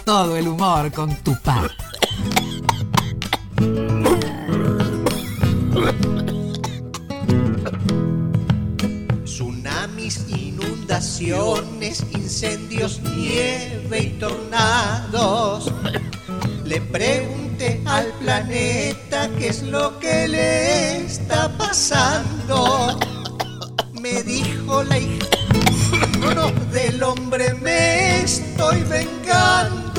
todo el humor con Tupá. Tsunamis, inundaciones, incendios, nieve y tornados. Le pregunté al planeta qué es lo que le está pasando. Me dijo la hija, no, del hombre me estoy vengando.